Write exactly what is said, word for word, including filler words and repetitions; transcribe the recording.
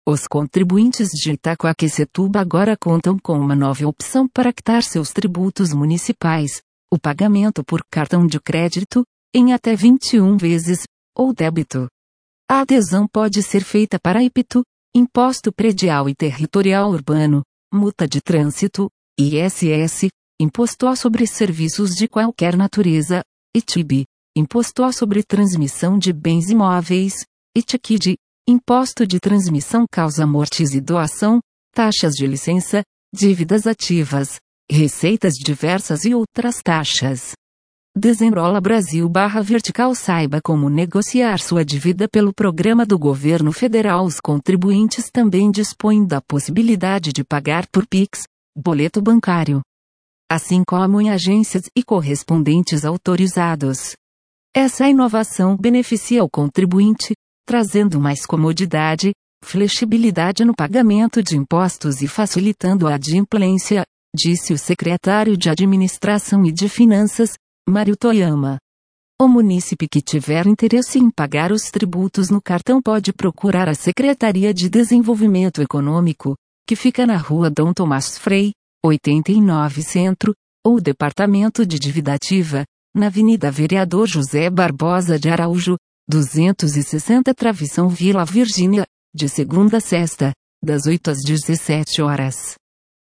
Os contribuintes de Itacoaquecetuba agora contam com uma nova opção para quitar seus tributos municipais: o pagamento por cartão de crédito, em até vinte e uma vezes, ou débito. A adesão pode ser feita para I P T U, Imposto Predial e Territorial Urbano, Multa de Trânsito, I S S, Imposto sobre Serviços de qualquer natureza, I T B, Imposto sobre Transmissão de Bens Imóveis, I T C D, Imposto de Transmissão Causa-Mortes e Doação, taxas de licença, dívidas ativas, receitas diversas e outras taxas. Desenrola Brasil barra vertical. Saiba como negociar sua dívida pelo programa do governo federal. Os contribuintes também dispõem da possibilidade de pagar por Pix, boleto bancário, assim como em agências e correspondentes autorizados. Essa inovação beneficia o contribuinte, trazendo mais comodidade, flexibilidade no pagamento de impostos e facilitando a adimplência, disse o secretário de Administração e de Finanças, Mário Toyama. O munícipe que tiver interesse em pagar os tributos no cartão pode procurar a Secretaria de Desenvolvimento Econômico, que fica na Rua Dom Tomás Frei, oitenta e nove Centro, ou o Departamento de Dívida Ativa, na Avenida Vereador José Barbosa de Araújo, duzentos e sessenta Travessão Vila Virgínia, de segunda a sexta, das oito às dezessete horas.